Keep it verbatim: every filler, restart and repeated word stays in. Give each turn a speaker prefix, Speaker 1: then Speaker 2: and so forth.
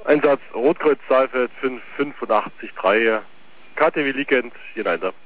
Speaker 1: Einsatz Rotkreuz Saalfeld fünf fünfundachtzig drei, K T W Weekend, United.